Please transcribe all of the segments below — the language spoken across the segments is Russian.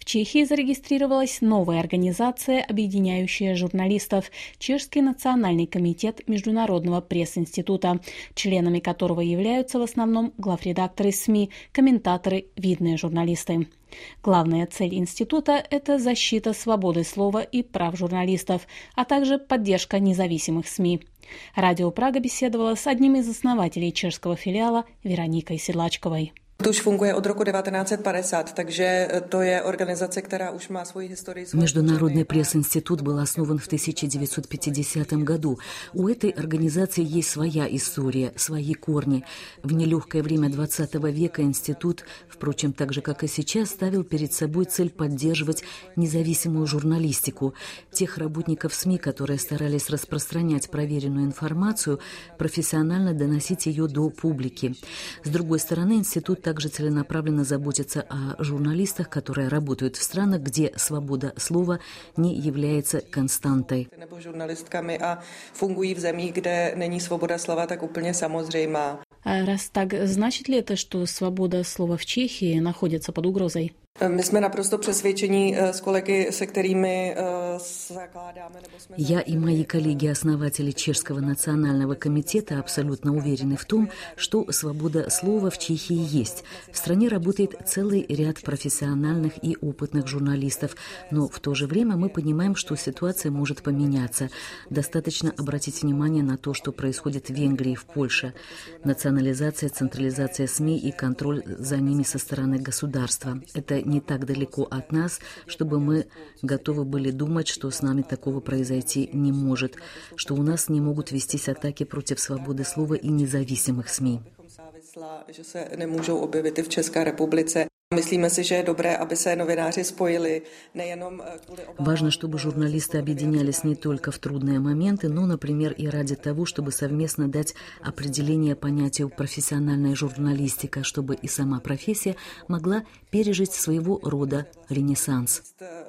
Чехии зарегистрировалась новая организация, объединяющая журналистов – Чешский национальный комитет Международного пресс-института, членами которого являются в основном главредакторы СМИ, комментаторы, видные журналисты. Главная цель института – это защита свободы слова и прав журналистов, а также поддержка независимых СМИ. Радио Прага беседовала с одним из основателей чешского филиала Вероникой Седлачковой. To už funguje od roku 1950, takže to je organizace, která už má svoji historii. Международный пресс-институт был основан в 1950 году. У этой организации есть своя история, свои корни. В нелегкое время 20 века институт, впрочем, так же, как и сейчас, ставил перед собой цель поддерживать независимую журналистику. Тех работников СМИ, которые старались распространять проверенную информацию, профессионально доносить ее до публики. С другой стороны, институт также целенаправленно заботится о журналистах, которые работают в странах, где свобода слова не является константой. Nebo žurnalistkami a fungují v zemích, kde není svoboda slova tak úplně samozřejmá. А раз так, значит ли это, что свобода слова в Чехии находится под угрозой? My jsme naprosto přesvědčení s kolegy, se kterými zakládáme. Я и мои коллеги-основатели Чешского национального комитета абсолютно уверены в том, что свобода слова в Чехии есть. В стране работает целый ряд профессиональных и опытных журналистов, но в то же время мы понимаем, что ситуация может поменяться. Достаточно обратить внимание на то, что происходит в Венгрии, в Польше. Национализация, централизация СМИ и контроль за ними со стороны государства. Это не так далеко от нас, чтобы мы готовы были думать, что с нами такого произойти не может, что у нас не могут вестись атаки против свободы слова и независимых СМИ. Že se nemůžou objevit i v České republice. Myslíme si, že je dobré, aby se novináři spojili nejenom kvůli obávám. Важно, чтобы журналисты объединялись не только в трудные моменты, но, например, и ради того, чтобы совместно дать определение понятию профессиональная журналистика, чтобы и сама профессия могла пережить своего рода ренессанс.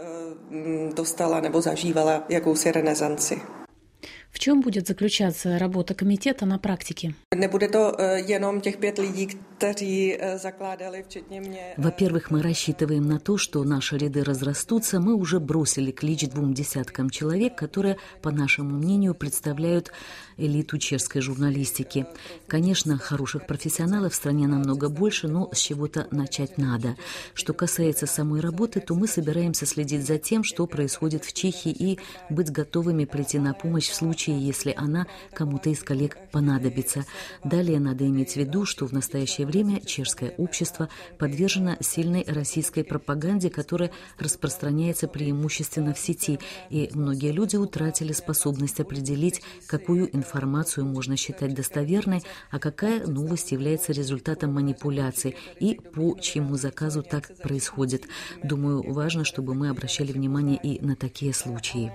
Dostala nebo zažívala jakousi renesanci. В чем будет заключаться работа комитета на практике? Nebude to jenom těch 5 lidí, kteří zakládali, včetně mě. Во-первых, мы рассчитываем на то, что наши ряды разрастутся. Мы уже бросили клич 200 человек, которые, по нашему мнению, представляют элиту чешской журналистики. Конечно, хороших профессионалов в стране намного больше, но с чего-то начать надо. Что касается самой работы, то мы собираемся следить за тем, что происходит в Чехии, и быть готовыми прийти на помощь в случае, если она кому-то из коллег понадобится. Далее надо иметь в виду, что в настоящее время чешское общество подвержено сильной российской пропаганде, которая распространяется преимущественно в сети, и многие люди утратили способность определить, какую информацию можно считать достоверной, а какая новость является результатом манипуляций и по чьему заказу так происходит. Думаю, важно, чтобы мы обращали внимание и на такие случаи.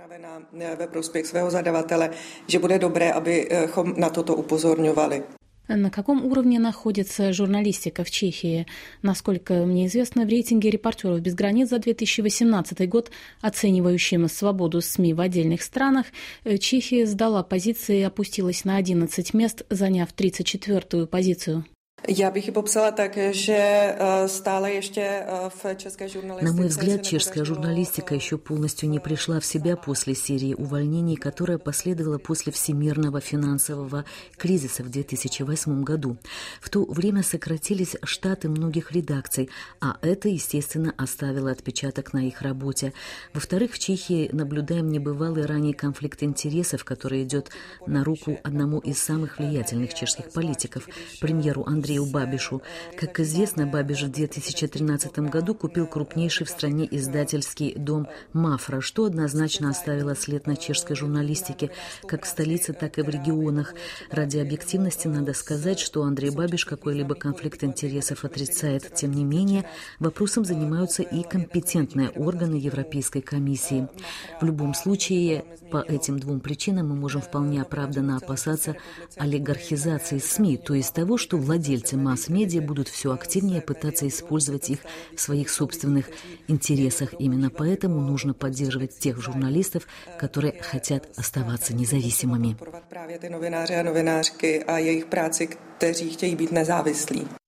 Ve prospěch svého zadavatele, že bude dobré, abychom na toto upozorňovali. На каком уровне находится журналистика в Чехии? Насколько мне известно, в рейтинге «Репортеров без границ» за 2018 год, оценивающем свободу СМИ в отдельных странах, Чехия сдала позиции и опустилась на 11 мест, заняв 34-ю позицию. Já bych ji popsala tak, že stále ještě в české журналистике. На мой взгляд, чешская журналистика еще полностью не пришла в себя после серии увольнений, которая последовала после всемирного финансового кризиса в 2008 году. В то время сократились штаты многих редакций, а это, естественно, оставило отпечаток на их работе. Во-вторых, в Чехии наблюдаем небывалый ранее конфликт интересов, который идет на руку одному из самых влиятельных чешских политиков, премьеру Андрею Бабишу. Как известно, Бабиш в 2013 году купил крупнейший в стране издательский дом «Мафра», что однозначно оставило след на чешской журналистике, как в столице, так и в регионах. Ради объективности надо сказать, что Андрей Бабиш какой-либо конфликт интересов отрицает. Тем не менее, вопросом занимаются и компетентные органы Европейской комиссии. В любом случае, по этим двум причинам мы можем вполне оправданно опасаться олигархизации СМИ, то есть того, что владельцы масс-медиа будут все активнее пытаться использовать их в своих собственных интересах. Именно поэтому нужно поддерживать тех журналистов, которые хотят оставаться независимыми. Právě ty novináře a novinářky a jejich práci, kteří chtějí být nezávislí.